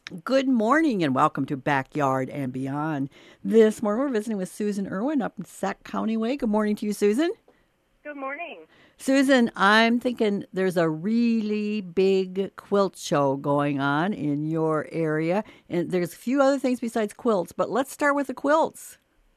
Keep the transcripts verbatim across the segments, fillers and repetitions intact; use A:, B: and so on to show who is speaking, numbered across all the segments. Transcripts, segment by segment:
A: Good morning and welcome to Backyard and Beyond. This morning we're visiting with Susan Irwin up in Sac County Way. Good morning to you, Susan.
B: Good morning.
A: Susan, I'm thinking there's a really big quilt show going on in your area, and there's a few other things besides quilts, but let's start with the quilts.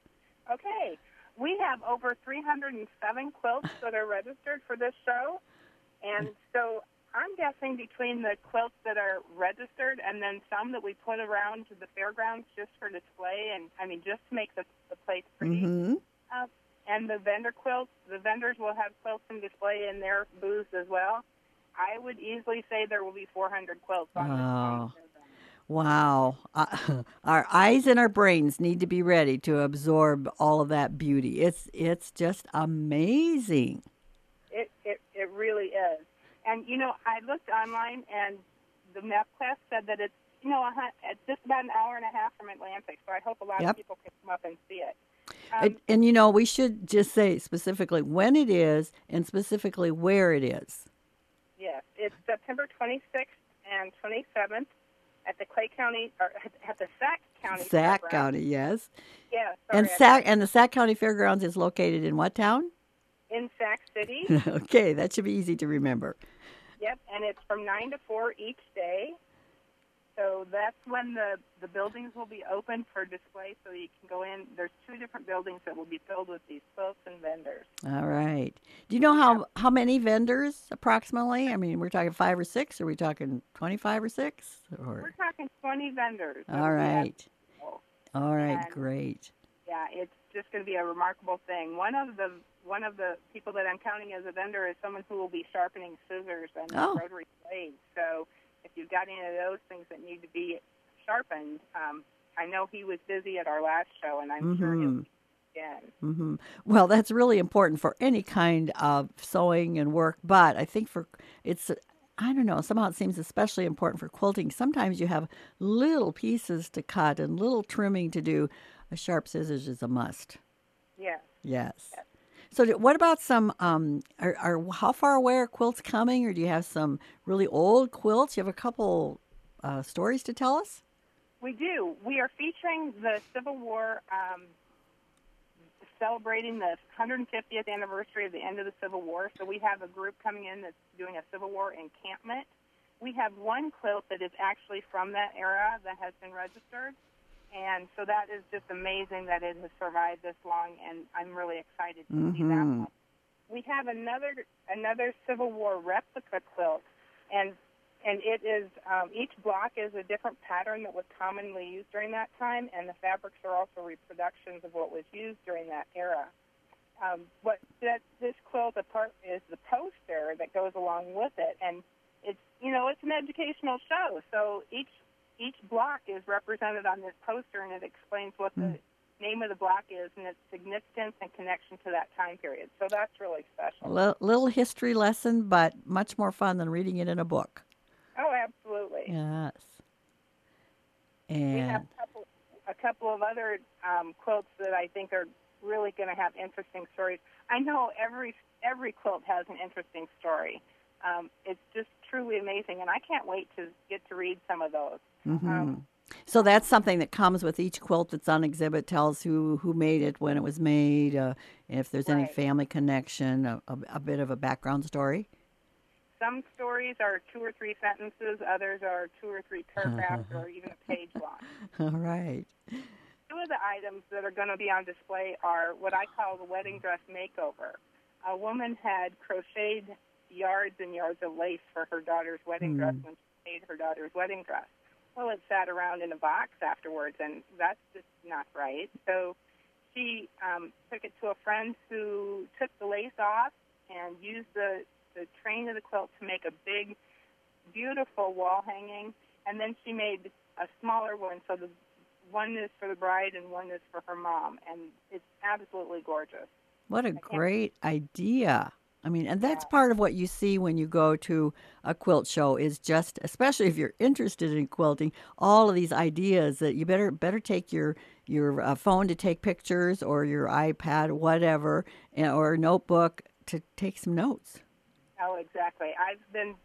B: Okay. We have over three hundred seven quilts that are registered for this show. And so I'm guessing between the quilts that are registered and then some that we put around to the fairgrounds just for display and, I mean, just to make the, the place pretty.
A: Mm-hmm.
B: Uh, and the vendor quilts, the vendors will have quilts in display in their booths as well. I would easily say there will be four hundred quilts on this.
A: Oh, wow. Uh, our eyes and our brains need to be ready to absorb all of that beauty. It's it's just amazing.
B: It, it, it really is. And, you know, I looked online, and the map class said that it's, you know, a, hun- it's just about an hour and a half from Atlantic, so I hope a lot
A: Yep.
B: of people can come up and see it. Um,
A: And, and you know, we should just say specifically when it is and specifically where it is.
B: yes, it's September twenty-sixth and twenty-seventh at the Clay County, or at the Sac County
A: Sac
B: Fairgrounds.
A: County, yes.
B: Yeah,
A: And
B: sorry, I-
A: Sac and the Sac County Fairgrounds is located in what town?
B: in Sac City.
A: Okay, that should be easy to remember.
B: Yep, and it's from nine to four each day. So that's when the, the buildings will be open for display, so you can go in. There's two different buildings that will be filled with these quilts and vendors.
A: All right. Do you know how how many vendors approximately? I mean, we're talking five or six. Are we talking twenty-five or six?
B: We're
A: Or
B: talking twenty vendors. that
A: all
B: will be at
A: right,
B: the show.
A: all right,
B: And-
A: great.
B: Yeah, it's just going to be a remarkable thing. One of the one of the people that I'm counting as a vendor is someone who will be sharpening scissors and
A: Oh.
B: rotary blades. So if you've got any of those things that need to be sharpened, um, I know he was busy at our last show, and I'm sure he'll
A: Mm-hmm.
B: be again.
A: Mm-hmm. Well, that's really important for any kind of sewing and work, but I think for it's I don't know, somehow it seems especially important for quilting. Sometimes you have little pieces to cut and little trimming to do. A sharp scissors is a must.
B: Yes.
A: Yes.
B: Yes.
A: So, do- what about some? Um, are, are how far away are quilts coming, or do you have some really old quilts? You have a couple uh, stories to tell us.
B: We do. We are featuring the Civil War, um, celebrating the one hundred fiftieth anniversary of the end of the Civil War. So we have a group coming in that's doing a Civil War encampment. We have one quilt that is actually from that era that has been registered. And so that is just amazing that it has survived this long, and I'm really excited to see that
A: Mm-hmm.
B: one. We have another another Civil War replica quilt, and and it is um, each block is a different pattern that was commonly used during that time, and the fabrics are also reproductions of what was used during that era. Um, what that this quilt apart is the poster that goes along with it, and it's you know it's an educational show, so each each block is represented on this poster, and it explains what the
A: Mm.
B: name of the block is and its significance and connection to that time period. So that's really special.
A: Li- little history lesson, but much more fun than reading it in a book.
B: Oh, absolutely.
A: Yes.
B: We have
A: And
B: a couple, a couple of other um, quilts that I think are really going to have interesting stories. I know every every quilt has an interesting story. Um, it's just truly amazing, and I can't wait to get to read some of those.
A: hmm
B: Um,
A: so that's something that comes with each quilt that's on exhibit. Tells who who made it, when it was made, uh, if there's any
B: Right.
A: family connection, a, a, a bit of a background story.
B: Some stories are two or three sentences, others are two or three paragraphs, or even a page long.
A: All right.
B: Two of the items that are going to be on display are what I call the wedding dress makeover. A woman had crocheted yards and yards of lace for her daughter's wedding
A: Hmm.
B: dress when she made her daughter's wedding dress. Well, it sat around in a box afterwards, and that's just not right. So she um, took it to a friend who took the lace off and used the, the train of the quilt to make a big, beautiful wall hanging, and then she made a smaller one, so the one is for the bride and one is for her mom, and it's absolutely gorgeous.
A: What a
B: can't-
A: great idea. I mean, and that's
B: Yeah.
A: part of what you see when you go to a quilt show is just, especially if you're interested in quilting, all of these ideas that you better better take your your uh, phone to take pictures or your iPad, whatever, and, or a notebook to take some notes.
B: Oh, exactly. I've been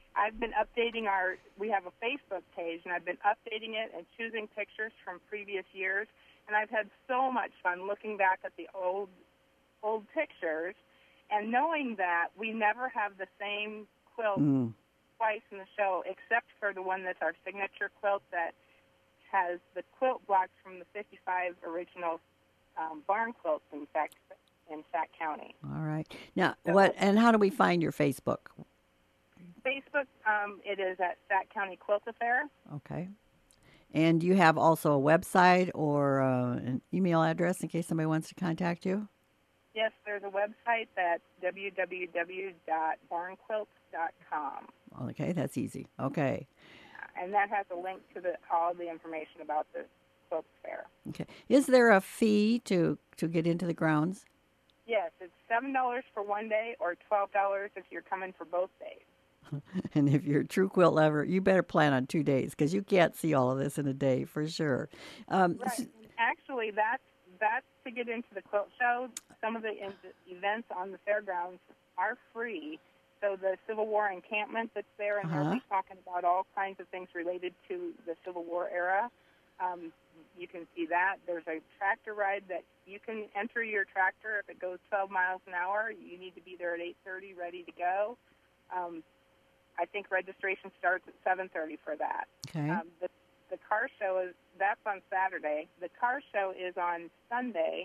B: I've been updating our, we have a Facebook page, and I've been updating it and choosing pictures from previous years, and I've had so much fun looking back at the old, old pictures and knowing that we never have the same quilt
A: Mm.
B: twice in the show, except for the one that's our signature quilt that has the quilt blocks from the fifty-five original um, barn quilts in Sac, in Sac County.
A: All right. Now,
B: So-
A: what and how do we find your Facebook?
B: Facebook, um, it is at Sac County Quilt Affair.
A: Okay. And you have also a website or uh, an email address in case somebody wants to contact you?
B: Yes, there's a website that's w w w dot barn quilts dot com.
A: Okay, that's easy. Okay.
B: And that has a link to the, all the information about the quilt fair.
A: Okay. Is there a fee to, to get into the grounds?
B: Yes, it's seven dollars for one day or twelve dollars if you're coming for both days.
A: And if you're a true quilt lover, you better plan on two days because you can't see all of this in a day for sure. Um,
B: Right. Actually, that's, that's to get into the quilt show. Some of the in- events on the fairgrounds are free. So the Civil War encampment that's there, and
A: Uh-huh.
B: they'll be talking about all kinds of things related to the Civil War era. Um, you can see that. There's a tractor ride that you can enter your tractor. If it goes twelve miles an hour, you need to be there at eight thirty ready to go. Um, I think registration starts at seven thirty for that.
A: okay.
B: Um, the, the car show is, that's on Saturday. The car show is on Sunday,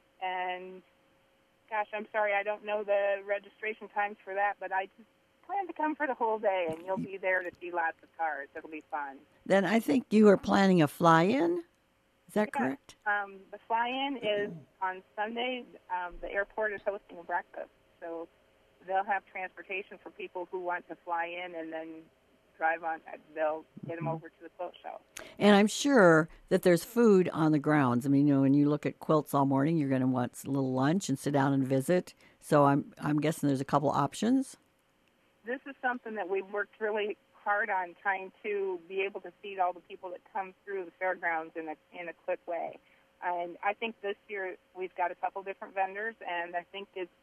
B: and gosh, I'm sorry, I don't know the registration times for that, but I just plan to come for the whole day, and you'll be there to see lots of cars. It'll be fun.
A: Then I think you are planning a fly-in. Is that
B: Yeah.
A: correct?
B: Um, the fly-in is on Sunday. Um, the airport is hosting a breakfast, so they'll have transportation for people who want to fly in and then drive on. They'll get them over to the quilt show.
A: And I'm sure that there's food on the grounds. I mean, you know, when you look at quilts all morning, you're going to want a little lunch and sit down and visit. So I'm I'm guessing there's a couple options.
B: This is something that we've worked really hard on, trying to be able to feed all the people that come through the fairgrounds in a in a quick way. And I think this year we've got a couple different vendors, and I think it's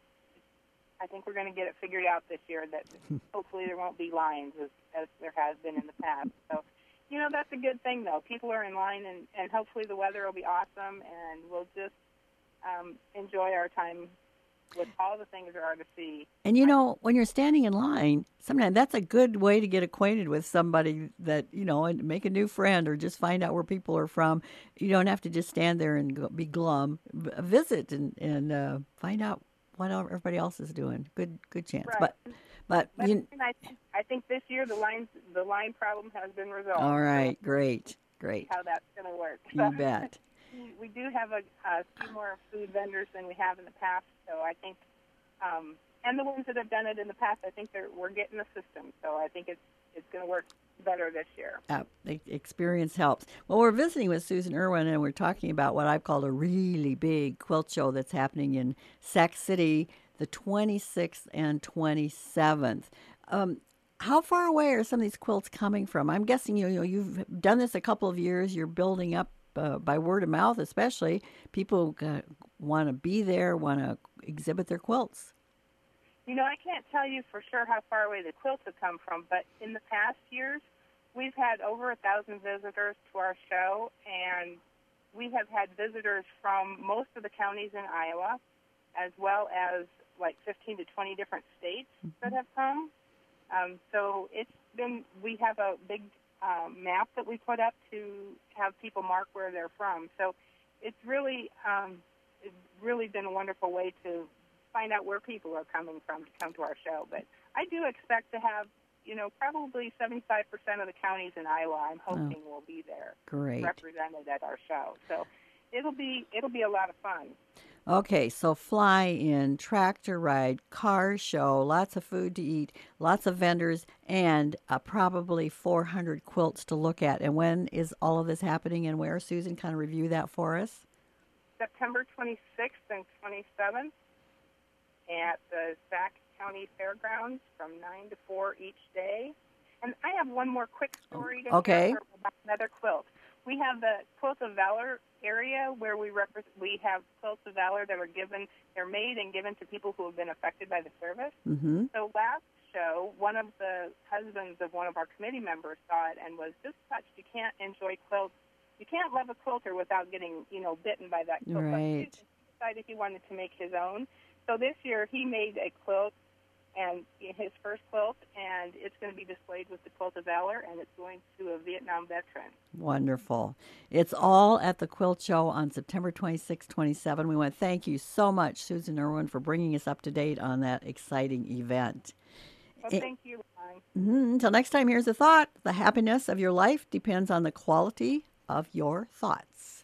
B: I think we're going to get it figured out this year that hopefully there won't be lines as, as there has been in the past. So, you know, that's a good thing, though. People are in line, and, and hopefully the weather will be awesome, and we'll just um, enjoy our time with all the things there are to see.
A: And you know, when you're standing in line, sometimes that's a good way to get acquainted with somebody that, you know, and make a new friend or just find out where people are from. You don't have to just stand there and go, be glum. V- Visit and, and uh, find out what everybody else is doing. Good good chance.
B: Right.
A: But but
B: But
A: you,
B: I, I think this year the line the line problem has been resolved.
A: all right, great, great.
B: How that's going to work.
A: You bet.
B: We do have a, a few more food vendors than we have in the past, so I think, um, and the ones that have done it in the past, I think they're, we're getting the system. So I think it's it's going to work better this year.
A: Uh, the experience helps. Well, we're visiting with Susan Irwin, and we're talking about what I've called a really big quilt show that's happening in Sac City the twenty-sixth and twenty-seventh. Um, how far away are some of these quilts coming from? I'm guessing you know you've done this a couple of years. You're building up uh, by word of mouth, especially. People uh, want to be there, want to exhibit their quilts.
B: You know, I can't tell you for sure how far away the quilts have come from, but in the past years, we've had over a thousand visitors to our show, and we have had visitors from most of the counties in Iowa, as well as like fifteen to twenty different states mm-hmm. that have come. Um, so it's been, we have a big um, map that we put up to have people mark where they're from. So it's really, um, it's really been a wonderful way to find out where people are coming from to come to our show. But I do expect to have, you know, probably seventy-five percent of the counties in Iowa, I'm hoping, oh, will be there,
A: great,
B: represented at our show. So it'll be it'll be a lot of fun.
A: Okay, so fly in, tractor ride, car show, lots of food to eat, lots of vendors, and uh, probably four hundred quilts to look at. And when is all of this happening and where? Susan, kind of review that for us.
B: September twenty-sixth and twenty-seventh at the Sac County Fairgrounds from nine to four each day. And I have one more quick story to
A: okay.
B: share about another quilt. We have the Quilt of Valor area where we represent, we have quilts of valor that are given, they're made and given to people who have been affected by the service.
A: Mm-hmm.
B: So last show, one of the husbands of one of our committee members saw it and was just touched. You can't enjoy quilts. You can't love a quilter without getting, you know, bitten by that quilt.
A: Right.
B: But he decided he wanted to make his own. So this year he made a quilt, and his first quilt, and it's going to be displayed with the Quilt of Valor, and it's going to a Vietnam veteran.
A: Wonderful. It's all at the Quilt Show on September twenty-sixth, twenty-seventh. We want to thank you so much, Susan Irwin, for bringing us up to date on that exciting event.
B: Well,
A: it,
B: thank you, Ron.
A: Mm-hmm. Until next time, here's a thought. The happiness of your life depends on the quality of your thoughts.